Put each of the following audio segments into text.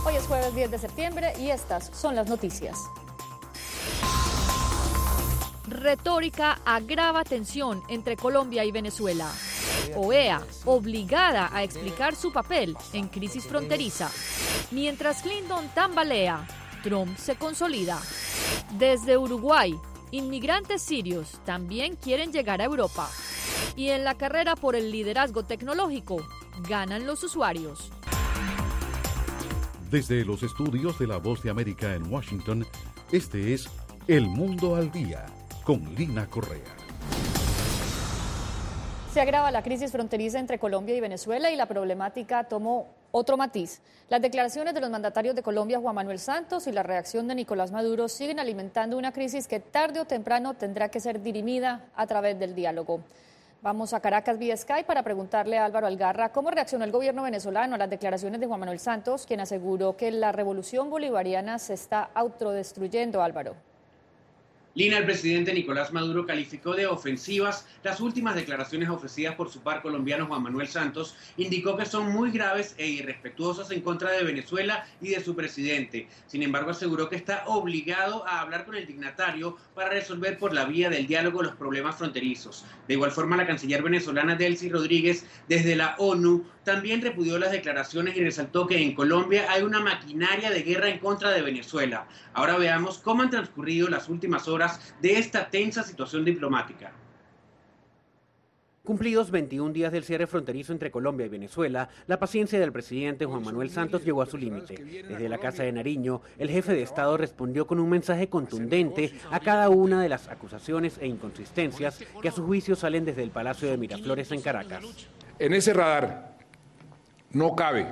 Hoy es jueves 10 de septiembre y estas son las noticias. Retórica agrava tensión entre Colombia y Venezuela. OEA, obligada a explicar su papel en crisis fronteriza. Mientras Clinton tambalea, Trump se consolida. Desde Uruguay, inmigrantes sirios también quieren llegar a Europa. Y en la carrera por el liderazgo tecnológico, ganan los usuarios. Desde los estudios de La Voz de América en Washington, este es El Mundo al Día, con Lina Correa. Se agrava la crisis fronteriza entre Colombia y Venezuela y la problemática tomó otro matiz. Las declaraciones de los mandatarios de Colombia, Juan Manuel Santos, y la reacción de Nicolás Maduro siguen alimentando una crisis que tarde o temprano tendrá que ser dirimida a través del diálogo. Vamos a Caracas vía Skype para preguntarle a Álvaro Algarra cómo reaccionó el gobierno venezolano a las declaraciones de Juan Manuel Santos, quien aseguró que la revolución bolivariana se está autodestruyendo. Álvaro. Lina, el presidente Nicolás Maduro calificó de ofensivas las últimas declaraciones ofrecidas por su par colombiano Juan Manuel Santos. Indicó que son muy graves e irrespetuosas en contra de Venezuela y de su presidente. Sin embargo, aseguró que está obligado a hablar con el dignatario para resolver por la vía del diálogo los problemas fronterizos. De igual forma, la canciller venezolana Delcy Rodríguez, desde la ONU, también repudió las declaraciones y resaltó que en Colombia hay una maquinaria de guerra en contra de Venezuela. Ahora veamos cómo han transcurrido las últimas horas de esta tensa situación diplomática. Cumplidos 21 días del cierre fronterizo entre Colombia y Venezuela, la paciencia del presidente Juan Manuel Santos llegó a su límite. Desde la Casa de Nariño, el jefe de Estado respondió con un mensaje contundente a cada una de las acusaciones e inconsistencias que a su juicio salen desde el Palacio de Miraflores en Caracas. En ese radar no cabe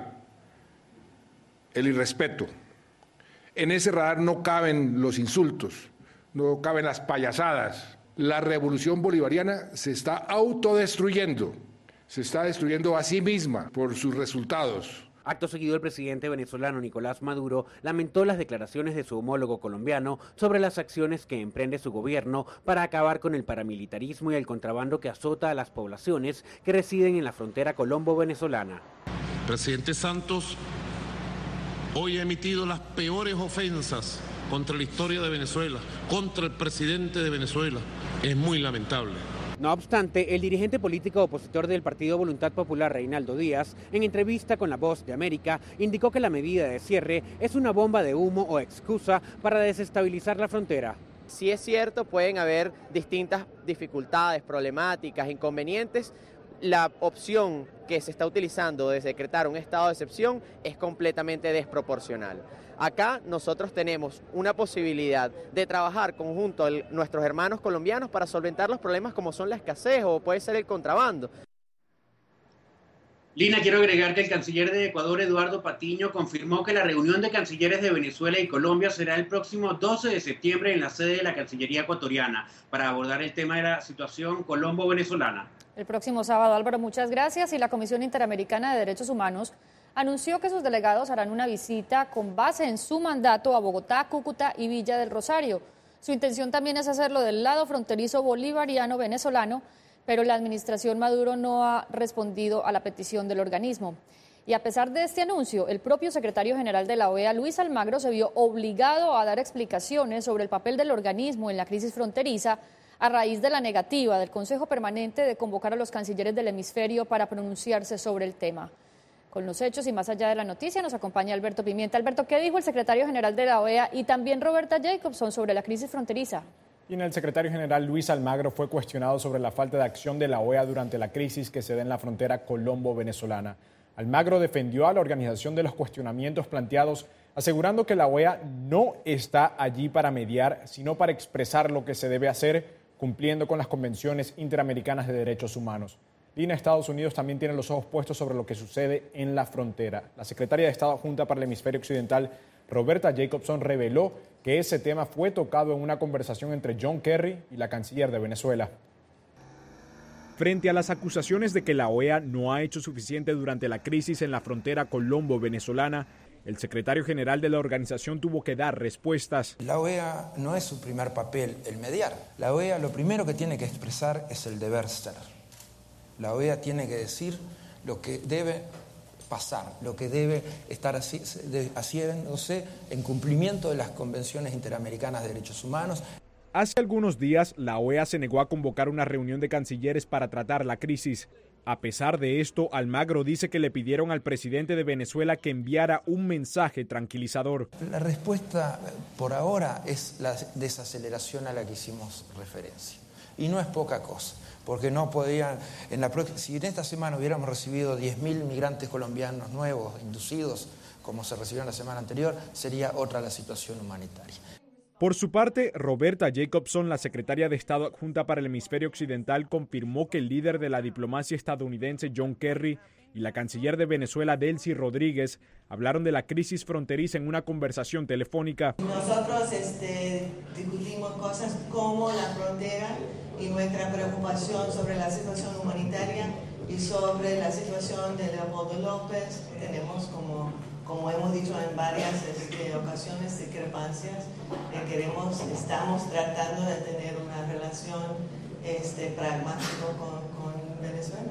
el irrespeto, en ese radar no caben los insultos, no caben las payasadas. La revolución bolivariana se está autodestruyendo, se está destruyendo a sí misma por sus resultados. Acto seguido, el presidente venezolano Nicolás Maduro lamentó las declaraciones de su homólogo colombiano sobre las acciones que emprende su gobierno para acabar con el paramilitarismo y el contrabando que azota a las poblaciones que residen en la frontera colombo-venezolana. El presidente Santos hoy ha emitido las peores ofensas contra la historia de Venezuela, contra el presidente de Venezuela. Es muy lamentable. No obstante, el dirigente político opositor del Partido Voluntad Popular, Reinaldo Díaz, en entrevista con La Voz de América, indicó que la medida de cierre es una bomba de humo o excusa para desestabilizar la frontera. Sí es cierto, pueden haber distintas dificultades, problemáticas, inconvenientes. La opción que se está utilizando de decretar un estado de excepción es completamente desproporcional. Acá nosotros tenemos una posibilidad de trabajar conjunto a nuestros hermanos colombianos para solventar los problemas como son la escasez o puede ser el contrabando. Lina, quiero agregar que el canciller de Ecuador, Eduardo Patiño, confirmó que la reunión de cancilleres de Venezuela y Colombia será el próximo 12 de septiembre en la sede de la Cancillería ecuatoriana para abordar el tema de la situación colombo-venezolana. El próximo sábado, Álvaro, muchas gracias. Y la Comisión Interamericana de Derechos Humanos anunció que sus delegados harán una visita con base en su mandato a Bogotá, Cúcuta y Villa del Rosario. Su intención también es hacerlo del lado fronterizo bolivariano-venezolano, pero la administración Maduro no ha respondido a la petición del organismo. Y a pesar de este anuncio, el propio secretario general de la OEA, Luis Almagro, se vio obligado a dar explicaciones sobre el papel del organismo en la crisis fronteriza a raíz de la negativa del Consejo Permanente de convocar a los cancilleres del hemisferio para pronunciarse sobre el tema. Con los hechos y más allá de la noticia nos acompaña Alberto Pimienta. Alberto, ¿qué dijo el secretario general de la OEA y también Roberta Jacobson sobre la crisis fronteriza? El secretario general Luis Almagro fue cuestionado sobre la falta de acción de la OEA durante la crisis que se da en la frontera colombo-venezolana. Almagro defendió a la organización de los cuestionamientos planteados, asegurando que la OEA no está allí para mediar, sino para expresar lo que se debe hacer, cumpliendo con las convenciones interamericanas de derechos humanos. Lina, Estados Unidos también tiene los ojos puestos sobre lo que sucede en la frontera. La secretaria de Estado adjunta para el hemisferio occidental, Roberta Jacobson, reveló que ese tema fue tocado en una conversación entre John Kerry y la canciller de Venezuela. Frente a las acusaciones de que la OEA no ha hecho suficiente durante la crisis en la frontera colombo-venezolana, el secretario general de la organización tuvo que dar respuestas. La OEA no es su primer papel el mediar. La OEA lo primero que tiene que expresar es el deber ser. La OEA tiene que decir lo que debe pasar, lo que debe estar haciéndose en cumplimiento de las convenciones interamericanas de derechos humanos. Hace algunos días, la OEA se negó a convocar una reunión de cancilleres para tratar la crisis. A pesar de esto, Almagro dice que le pidieron al presidente de Venezuela que enviara un mensaje tranquilizador. La respuesta por ahora es la desaceleración a la que hicimos referencia. Y no es poca cosa, porque no podían, si en esta semana hubiéramos recibido 10.000 migrantes colombianos nuevos, inducidos, como se recibieron la semana anterior, sería otra la situación humanitaria. Por su parte, Roberta Jacobson, la secretaria de Estado adjunta para el hemisferio occidental, confirmó que el líder de la diplomacia estadounidense, John Kerry, y la canciller de Venezuela, Delcy Rodríguez, hablaron de la crisis fronteriza en una conversación telefónica. Nosotros discutimos cosas como la frontera y nuestra preocupación sobre la situación humanitaria y sobre la situación de Leopoldo López. Tenemos, como hemos dicho en varias ocasiones, discrepancias. Estamos tratando de tener una relación pragmática con Venezuela.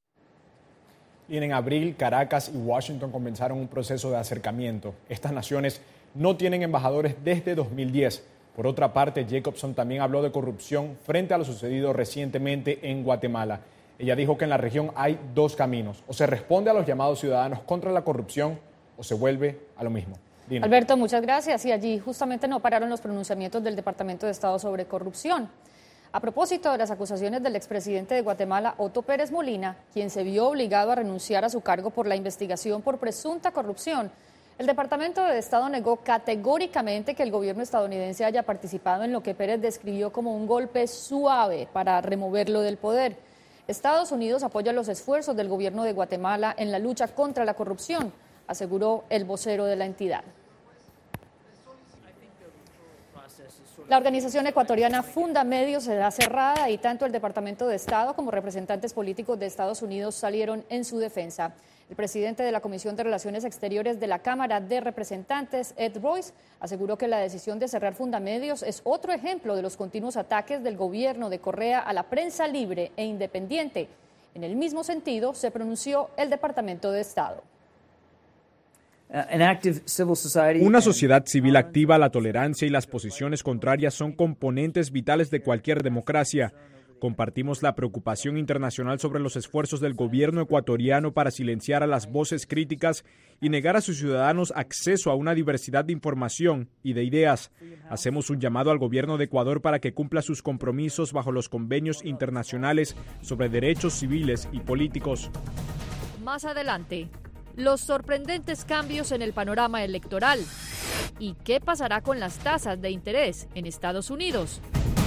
Y en abril, Caracas y Washington comenzaron un proceso de acercamiento. Estas naciones no tienen embajadores desde 2010. Por otra parte, Jacobson también habló de corrupción frente a lo sucedido recientemente en Guatemala. Ella dijo que en la región hay dos caminos: o se responde a los llamados ciudadanos contra la corrupción o se vuelve a lo mismo. Dina. Alberto, muchas gracias. Y allí justamente no pararon los pronunciamientos del Departamento de Estado sobre corrupción. A propósito de las acusaciones del expresidente de Guatemala, Otto Pérez Molina, quien se vio obligado a renunciar a su cargo por la investigación por presunta corrupción, el Departamento de Estado negó categóricamente que el gobierno estadounidense haya participado en lo que Pérez describió como un golpe suave para removerlo del poder. Estados Unidos apoya los esfuerzos del gobierno de Guatemala en la lucha contra la corrupción, aseguró el vocero de la entidad. La organización ecuatoriana Fundamedios será cerrada y tanto el Departamento de Estado como representantes políticos de Estados Unidos salieron en su defensa. El presidente de la Comisión de Relaciones Exteriores de la Cámara de Representantes, Ed Royce, aseguró que la decisión de cerrar Fundamedios es otro ejemplo de los continuos ataques del gobierno de Correa a la prensa libre e independiente. En el mismo sentido, se pronunció el Departamento de Estado. Una sociedad civil activa, la tolerancia y las posiciones contrarias son componentes vitales de cualquier democracia. Compartimos la preocupación internacional sobre los esfuerzos del gobierno ecuatoriano para silenciar a las voces críticas y negar a sus ciudadanos acceso a una diversidad de información y de ideas. Hacemos un llamado al gobierno de Ecuador para que cumpla sus compromisos bajo los convenios internacionales sobre derechos civiles y políticos. Más adelante, los sorprendentes cambios en el panorama electoral. ¿Y qué pasará con las tasas de interés en Estados Unidos?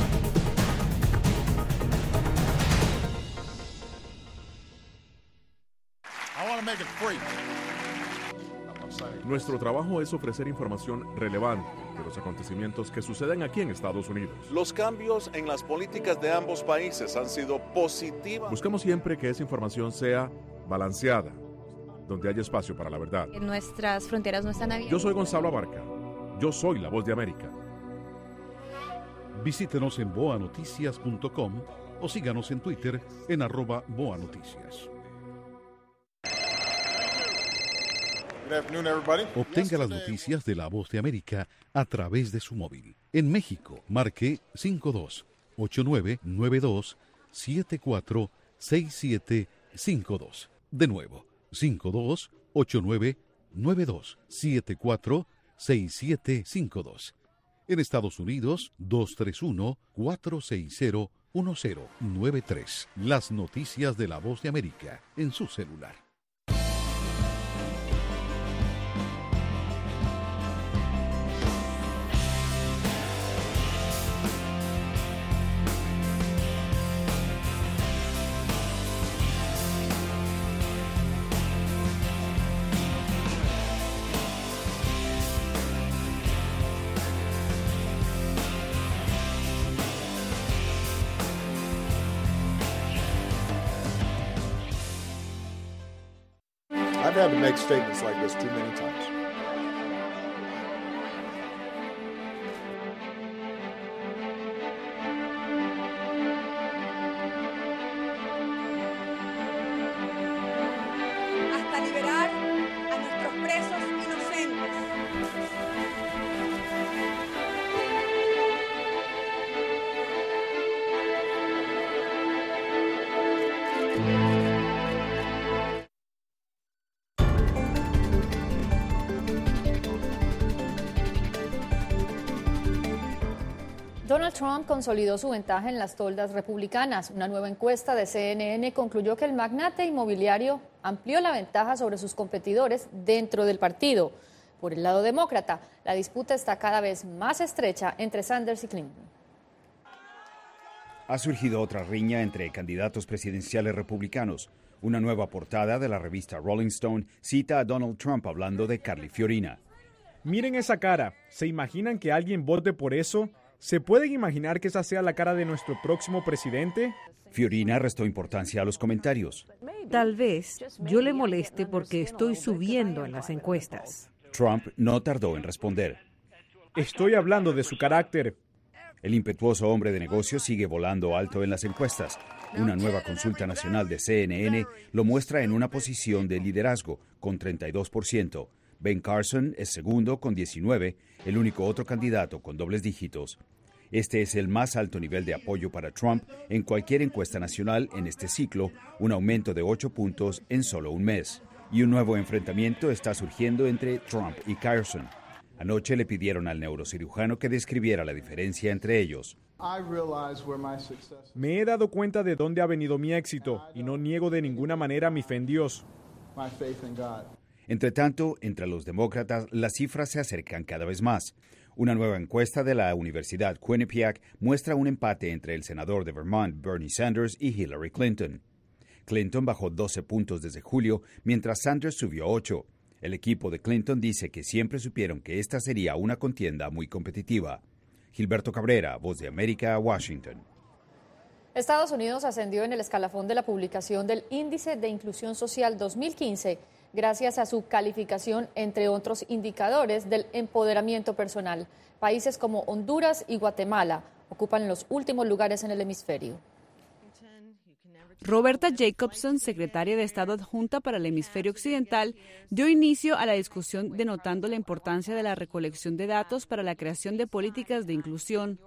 Nuestro trabajo es ofrecer información relevante de los acontecimientos que suceden aquí en Estados Unidos. Los cambios en las políticas de ambos países han sido positivos. Buscamos siempre que esa información sea balanceada, donde haya espacio para la verdad. Nuestras fronteras no están abiertas. Yo soy Gonzalo Abarca. Yo soy La Voz de América. Visítenos en boanoticias.com o síganos en Twitter en @boanoticias. Obtenga las noticias de La Voz de América a través de su móvil. En México, marque 52-8992-746752. De nuevo, 52-8992-746752. En Estados Unidos, 231-460-1093. Las noticias de La Voz de América en su celular. I've had to make statements like this too many times. Hasta liberar Donald Trump consolidó su ventaja en las toldas republicanas. Una nueva encuesta de CNN concluyó que el magnate inmobiliario amplió la ventaja sobre sus competidores dentro del partido. Por el lado demócrata, la disputa está cada vez más estrecha entre Sanders y Clinton. Ha surgido otra riña entre candidatos presidenciales republicanos. Una nueva portada de la revista Rolling Stone cita a Donald Trump hablando de Carly Fiorina. Miren esa cara. ¿Se imaginan que alguien vote por eso? ¿Se pueden imaginar que esa sea la cara de nuestro próximo presidente? Fiorina restó importancia a los comentarios. Tal vez yo le moleste porque estoy subiendo en las encuestas. Trump no tardó en responder. Estoy hablando de su carácter. El impetuoso hombre de negocios sigue volando alto en las encuestas. Una nueva consulta nacional de CNN lo muestra en una posición de liderazgo con 32%. Ben Carson es segundo con 19%, el único otro candidato con dobles dígitos. Este es el más alto nivel de apoyo para Trump en cualquier encuesta nacional en este ciclo, un aumento de 8 puntos en solo un mes. Y un nuevo enfrentamiento está surgiendo entre Trump y Carson. Anoche le pidieron al neurocirujano que describiera la diferencia entre ellos. Me he dado cuenta de dónde ha venido mi éxito y no niego de ninguna manera mi fe en Dios. Entre tanto, entre los demócratas, las cifras se acercan cada vez más. Una nueva encuesta de la Universidad Quinnipiac muestra un empate entre el senador de Vermont, Bernie Sanders, y Hillary Clinton. Clinton bajó 12 puntos desde julio, mientras Sanders subió 8. El equipo de Clinton dice que siempre supieron que esta sería una contienda muy competitiva. Gilberto Cabrera, Voz de América, Washington. Estados Unidos ascendió en el escalafón de la publicación del Índice de Inclusión Social 2015, gracias a su calificación, entre otros indicadores, del empoderamiento personal. Países como Honduras y Guatemala ocupan los últimos lugares en el hemisferio. Roberta Jacobson, secretaria de Estado adjunta para el hemisferio occidental, dio inicio a la discusión denotando la importancia de la recolección de datos para la creación de políticas de inclusión.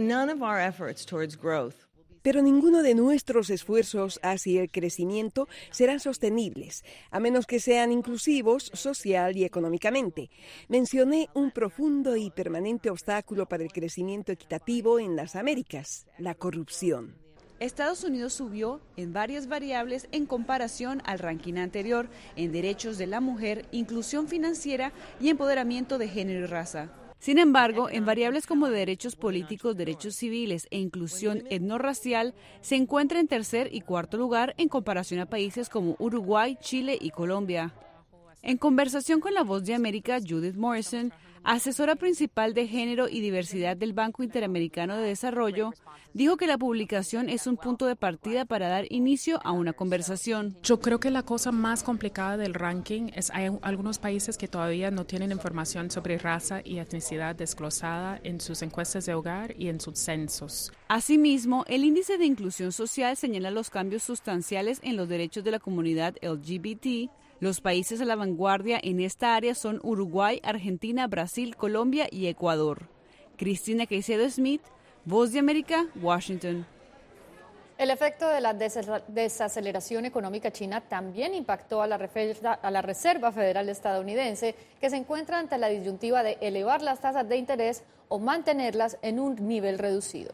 Pero ninguno de nuestros esfuerzos hacia el crecimiento serán sostenibles, a menos que sean inclusivos social y económicamente. Mencioné un profundo y permanente obstáculo para el crecimiento equitativo en las Américas: la corrupción. Estados Unidos subió en varias variables en comparación al ranking anterior en derechos de la mujer, inclusión financiera y empoderamiento de género y raza. Sin embargo, en variables como derechos políticos, derechos civiles e inclusión etnorracial, se encuentra en tercer y cuarto lugar en comparación a países como Uruguay, Chile y Colombia. En conversación con La Voz de América, Judith Morrison, asesora principal de Género y Diversidad del Banco Interamericano de Desarrollo, dijo que la publicación es un punto de partida para dar inicio a una conversación. Yo creo que la cosa más complicada del ranking es hay algunos países que todavía no tienen información sobre raza y etnicidad desglosada en sus encuestas de hogar y en sus censos. Asimismo, el índice de inclusión social señala los cambios sustanciales en los derechos de la comunidad LGBT. Los países a la vanguardia en esta área son Uruguay, Argentina, Brasil, Colombia y Ecuador. Cristina Caicedo Smith, Voz de América, Washington. El efecto de la desaceleración económica china también impactó a la Reserva Federal estadounidense, que se encuentra ante la disyuntiva de elevar las tasas de interés o mantenerlas en un nivel reducido.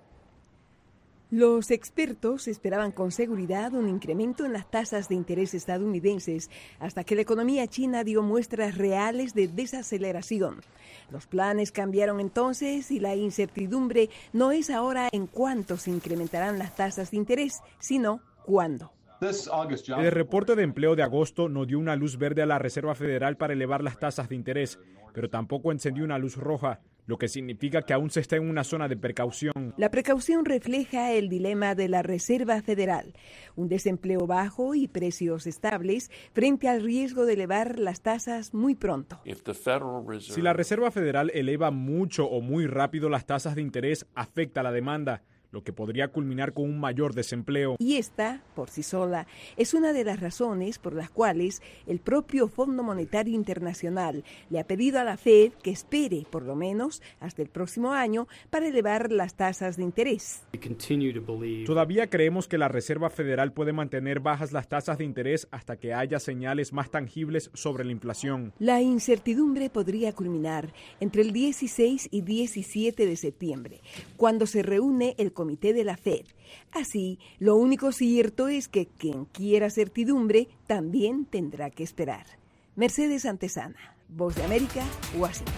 Los expertos esperaban con seguridad un incremento en las tasas de interés estadounidenses hasta que la economía china dio muestras reales de desaceleración. Los planes cambiaron entonces y la incertidumbre no es ahora en cuánto se incrementarán las tasas de interés, sino cuándo. El reporte de empleo de agosto no dio una luz verde a la Reserva Federal para elevar las tasas de interés, pero tampoco encendió una luz roja, lo que significa que aún se está en una zona de precaución. La precaución refleja el dilema de la Reserva Federal, un desempleo bajo y precios estables frente al riesgo de elevar las tasas muy pronto. Si la Reserva Federal eleva mucho o muy rápido las tasas de interés, afecta la demanda. lo que podría culminar con un mayor desempleo. Y esta, por sí sola, es una de las razones por las cuales el propio Fondo Monetario Internacional le ha pedido a la Fed que espere por lo menos hasta el próximo año para elevar las tasas de interés. Todavía creemos que la Reserva Federal puede mantener bajas las tasas de interés hasta que haya señales más tangibles sobre la inflación. La incertidumbre podría culminar entre el 16 y 17 de septiembre, cuando se reúne el comité de la Fed. Así, lo único cierto es que quien quiera certidumbre también tendrá que esperar. Mercedes Antesana, Voz de América, Washington.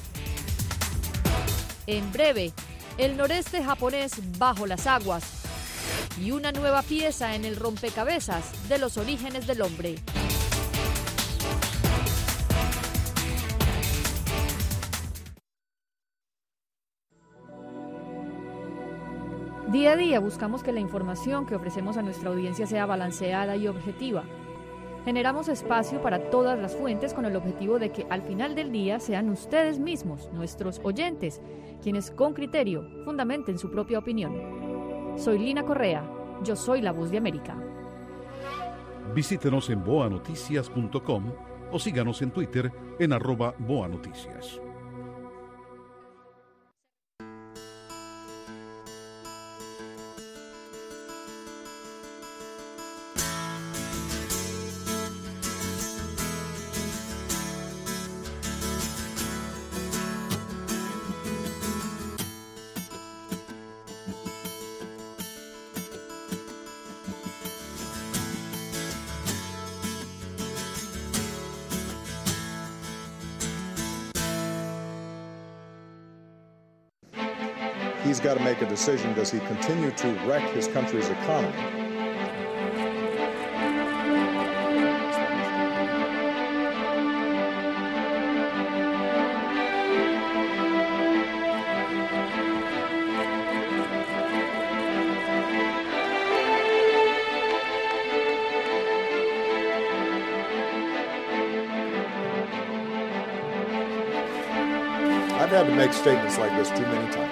En breve, el noreste japonés bajo las aguas y una nueva pieza en el rompecabezas de los orígenes del hombre. Día a día buscamos que la información que ofrecemos a nuestra audiencia sea balanceada y objetiva. Generamos espacio para todas las fuentes con el objetivo de que al final del día sean ustedes mismos, nuestros oyentes, quienes con criterio fundamenten su propia opinión. Soy Lina Correa, yo soy la Voz de América. Visítenos en boanoticias.com o síganos en Twitter en @boanoticias. He's got to make a decision. Does he continue to wreck his country's economy? I've had to make statements like this too many times.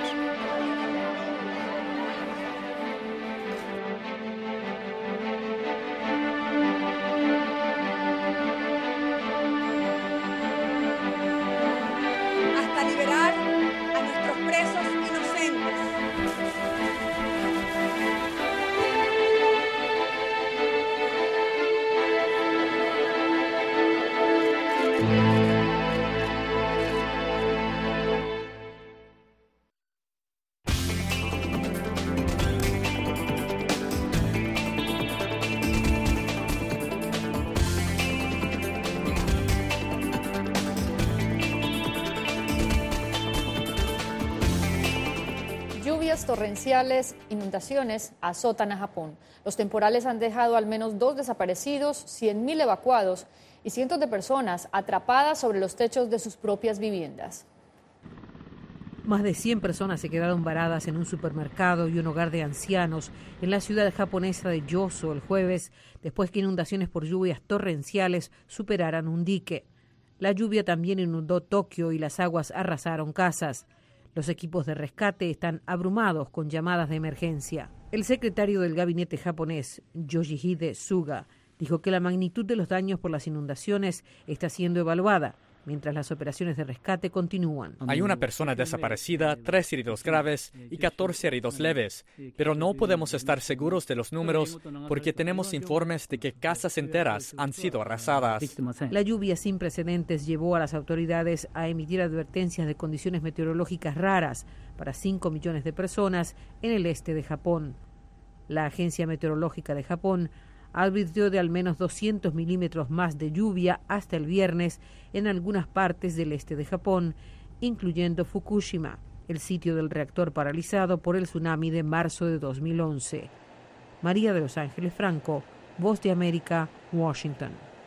Torrenciales, inundaciones azotan a Japón. Los temporales han dejado al menos 2 desaparecidos, 100.000 evacuados y cientos de personas atrapadas sobre los techos de sus propias viviendas. Más de 100 personas se quedaron varadas en un supermercado y un hogar de ancianos en la ciudad japonesa de Yosu el jueves, después que inundaciones por lluvias torrenciales superaran un dique. La lluvia también inundó Tokio y las aguas arrasaron casas. Los equipos de rescate están abrumados con llamadas de emergencia. El secretario del gabinete japonés, Yoshihide Suga, dijo que la magnitud de los daños por las inundaciones está siendo evaluada, mientras las operaciones de rescate continúan. Hay una persona desaparecida, 3 heridos graves y 14 heridos leves, pero no podemos estar seguros de los números porque tenemos informes de que casas enteras han sido arrasadas. La lluvia sin precedentes llevó a las autoridades a emitir advertencias de condiciones meteorológicas raras para 5 millones de personas en el este de Japón. La Agencia Meteorológica de Japón advirtió de al menos 200 milímetros más de lluvia hasta el viernes en algunas partes del este de Japón, incluyendo Fukushima, el sitio del reactor paralizado por el tsunami de marzo de 2011. María de Los Ángeles Franco, Voz de América, Washington.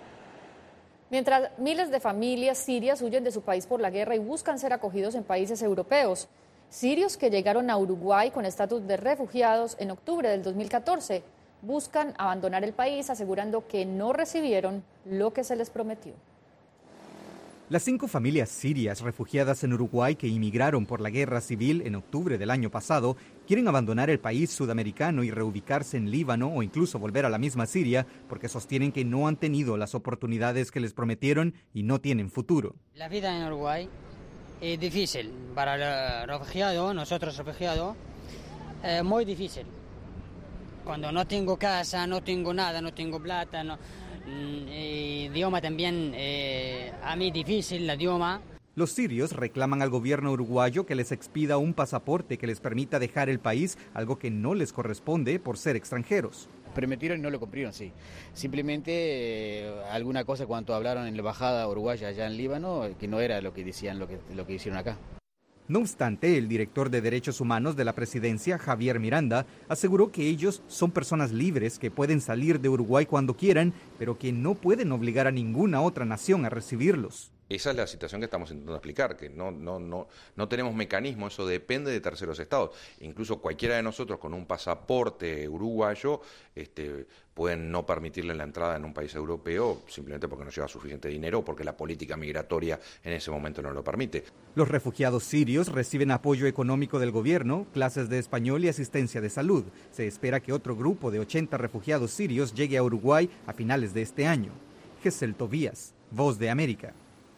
Mientras miles de familias sirias huyen de su país por la guerra y buscan ser acogidos en países europeos, sirios que llegaron a Uruguay con estatus de refugiados en octubre del 2014 buscan abandonar el país asegurando que no recibieron lo que se les prometió. Las 5 familias sirias refugiadas en Uruguay que inmigraron por la guerra civil en octubre del año pasado quieren abandonar el país sudamericano y reubicarse en Líbano o incluso volver a la misma Siria porque sostienen que no han tenido las oportunidades que les prometieron y no tienen futuro. La vida en Uruguay es difícil para los refugiados, nosotros refugiados, muy difícil. Cuando no tengo casa, no tengo nada, no tengo plata, idioma también, a mí difícil el idioma. Los sirios reclaman al gobierno uruguayo que les expida un pasaporte que les permita dejar el país, algo que no les corresponde por ser extranjeros. Prometieron y no lo cumplieron, sí. Simplemente alguna cosa cuando hablaron en la embajada uruguaya allá en Líbano, que no era lo que decían, lo que hicieron acá. No obstante, el director de Derechos Humanos de la presidencia, Javier Miranda, aseguró que ellos son personas libres que pueden salir de Uruguay cuando quieran, pero que no pueden obligar a ninguna otra nación a recibirlos. Esa es la situación que estamos intentando explicar, que no tenemos mecanismo, eso depende de terceros estados. Incluso cualquiera de nosotros con un pasaporte uruguayo pueden no permitirle la entrada en un país europeo simplemente porque no lleva suficiente dinero o porque la política migratoria en ese momento no lo permite. Los refugiados sirios reciben apoyo económico del gobierno, clases de español y asistencia de salud. Se espera que otro grupo de 80 refugiados sirios llegue a Uruguay a finales de este año. Gesell Tobías, Voz de América.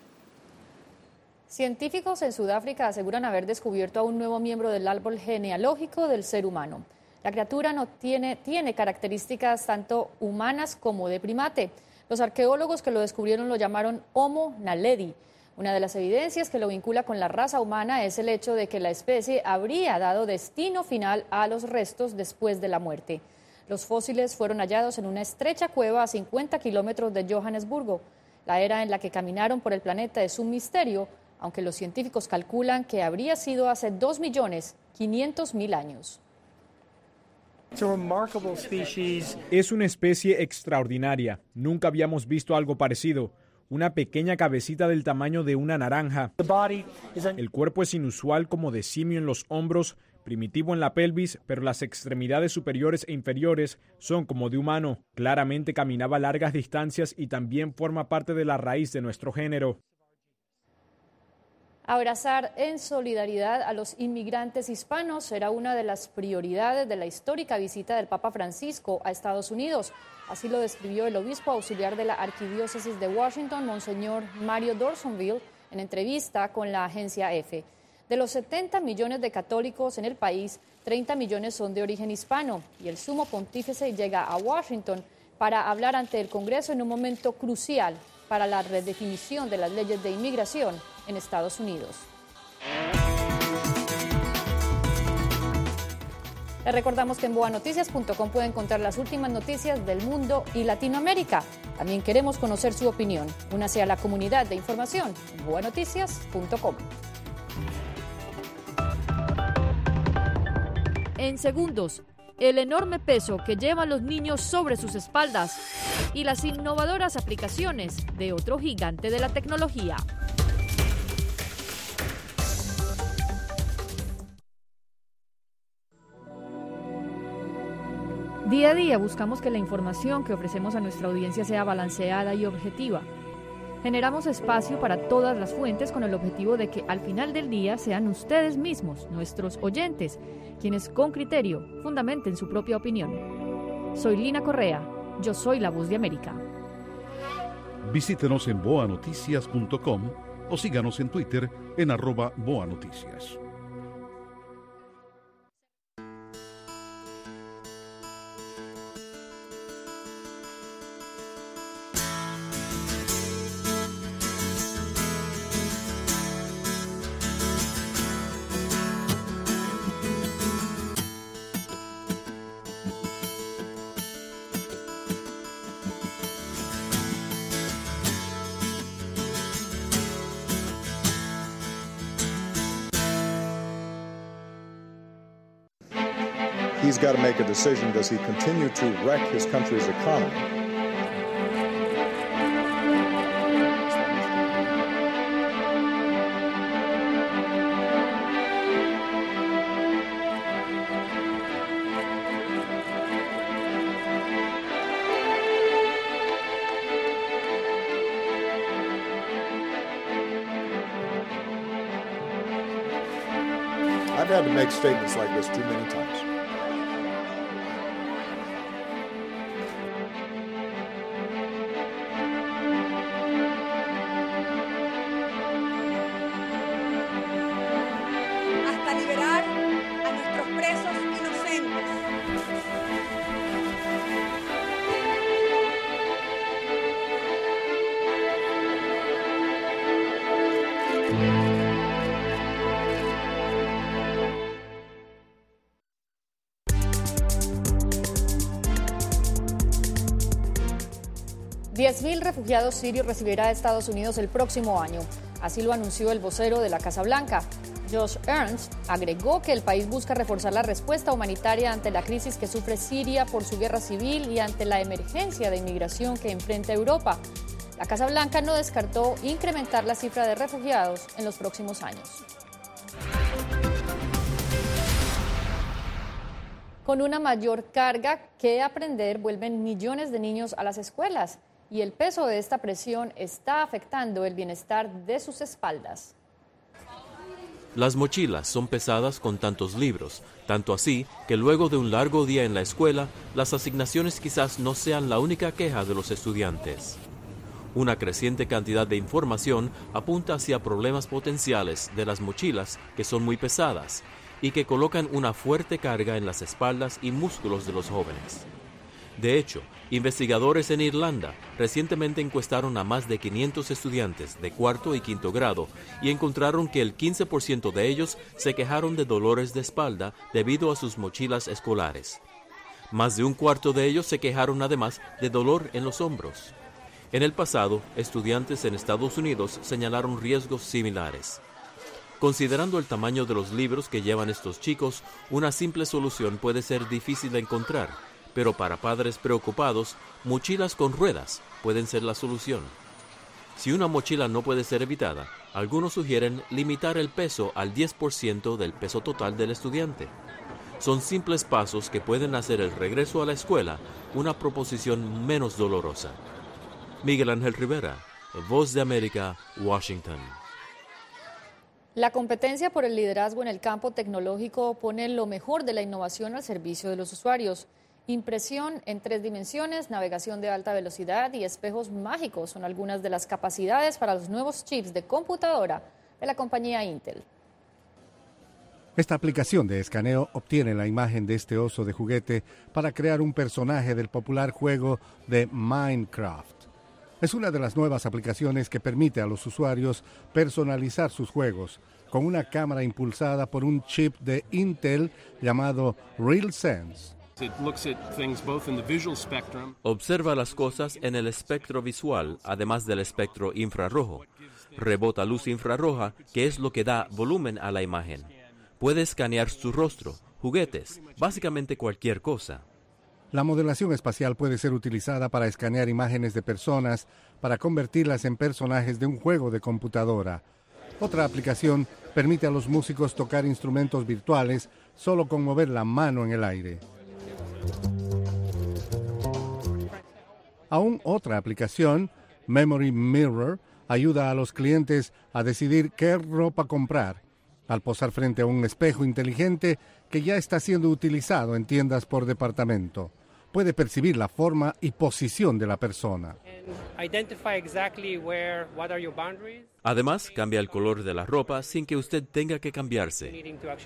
Científicos en Sudáfrica aseguran haber descubierto a un nuevo miembro del árbol genealógico del ser humano. La criatura no tiene características tanto humanas como de primate. Los arqueólogos que lo descubrieron lo llamaron Homo naledi. Una de las evidencias que lo vincula con la raza humana es el hecho de que la especie habría dado destino final a los restos después de la muerte. Los fósiles fueron hallados en una estrecha cueva a 50 kilómetros de Johannesburgo. La era en la que caminaron por el planeta es un misterio, aunque los científicos calculan que habría sido hace 2.500.000 años. Es una especie extraordinaria. Nunca habíamos visto algo parecido. Una pequeña cabecita del tamaño de una naranja. El cuerpo es inusual, como de simio en los hombros, primitivo en la pelvis, pero las extremidades superiores e inferiores son como de humano. Claramente caminaba largas distancias y también forma parte de la raíz de nuestro género. Abrazar en solidaridad a los inmigrantes hispanos será una de las prioridades de la histórica visita del Papa Francisco a Estados Unidos. Así lo describió el obispo auxiliar de la Arquidiócesis de Washington, Monseñor Mario Dorsonville, en entrevista con la agencia EFE. De los 70 millones de católicos en el país, 30 millones son de origen hispano y el sumo pontífice llega a Washington para hablar ante el Congreso en un momento crucial para la redefinición de las leyes de inmigración en Estados Unidos. Les recordamos que en boanoticias.com pueden encontrar las últimas noticias del mundo y Latinoamérica. También queremos conocer su opinión. Únase a la comunidad de información en boanoticias.com. En segundos, el enorme peso que llevan los niños sobre sus espaldas y las innovadoras aplicaciones de otro gigante de la tecnología. Día a día buscamos que la información que ofrecemos a nuestra audiencia sea balanceada y objetiva. Generamos espacio para todas las fuentes con el objetivo de que al final del día sean ustedes mismos, nuestros oyentes, quienes con criterio fundamenten su propia opinión. Soy Lina Correa, yo soy la Voz de América. Visítenos en boanoticias.com o síganos en Twitter en @boanoticias. He's got to make a decision. Does he continue to wreck his country's economy? I've had to make statements like this too many times. Hasta liberar a nuestros presos inocentes. $10,000 refugiados sirios recibirá Estados Unidos el próximo año. Así lo anunció el vocero de la Casa Blanca. Josh Earnest agregó que el país busca reforzar la respuesta humanitaria ante la crisis que sufre Siria por su guerra civil y ante la emergencia de inmigración que enfrenta Europa. La Casa Blanca no descartó incrementar la cifra de refugiados en los próximos años. Con una mayor carga que aprender, vuelven millones de niños a las escuelas y el peso de esta presión está afectando el bienestar de sus espaldas. Las mochilas son pesadas con tantos libros, tanto así que luego de un largo día en la escuela, las asignaciones quizás no sean la única queja de los estudiantes. Una creciente cantidad de información apunta hacia problemas potenciales de las mochilas que son muy pesadas y que colocan una fuerte carga en las espaldas y músculos de los jóvenes. De hecho, investigadores en Irlanda recientemente encuestaron a más de 500 estudiantes de cuarto y quinto grado y encontraron que el 15% de ellos se quejaron de dolores de espalda debido a sus mochilas escolares. Más de un cuarto de ellos se quejaron además de dolor en los hombros. En el pasado, estudiantes en Estados Unidos señalaron riesgos similares. Considerando el tamaño de los libros que llevan estos chicos, una simple solución puede ser difícil de encontrar, pero para padres preocupados, mochilas con ruedas pueden ser la solución. Si una mochila no puede ser evitada, algunos sugieren limitar el peso al 10% del peso total del estudiante. Son simples pasos que pueden hacer el regreso a la escuela una proposición menos dolorosa. Miguel Ángel Rivera, Voz de América, Washington. La competencia por el liderazgo en el campo tecnológico pone lo mejor de la innovación al servicio de los usuarios. Impresión en 3 dimensiones, navegación de alta velocidad y espejos mágicos son algunas de las capacidades para los nuevos chips de computadora de la compañía Intel. Esta aplicación de escaneo obtiene la imagen de este oso de juguete para crear un personaje del popular juego de Minecraft. Es una de las nuevas aplicaciones que permite a los usuarios personalizar sus juegos con una cámara impulsada por un chip de Intel llamado RealSense. Observa las cosas en el espectro visual, además del espectro infrarrojo. Rebota luz infrarroja, que es lo que da volumen a la imagen. Puede escanear su rostro, juguetes, básicamente cualquier cosa. La modelación espacial puede ser utilizada para escanear imágenes de personas para convertirlas en personajes de un juego de computadora. Otra aplicación permite a los músicos tocar instrumentos virtuales solo con mover la mano en el aire. Aún otra aplicación, Memory Mirror, ayuda a los clientes a decidir qué ropa comprar al posar frente a un espejo inteligente que ya está siendo utilizado en tiendas por departamento. Puede percibir la forma y posición de la persona. Además, cambia el color de la ropa sin que usted tenga que cambiarse.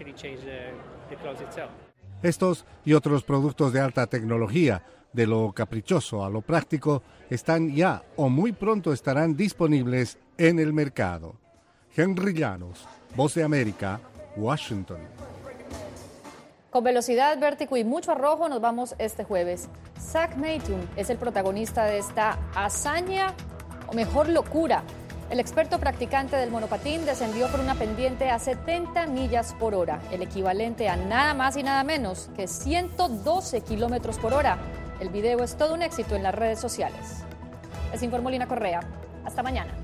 Estos y otros productos de alta tecnología, de lo caprichoso a lo práctico, están ya o muy pronto estarán disponibles en el mercado. Henry Llanos, Voz de América, Washington. Con velocidad, vértigo y mucho arrojo nos vamos este jueves. Zach Mayton es el protagonista de esta hazaña, o mejor locura. El experto practicante del monopatín descendió por una pendiente a 70 millas por hora, el equivalente a nada más y nada menos que 112 kilómetros por hora. El video es todo un éxito en las redes sociales. Les informó Lina Correa. Hasta mañana.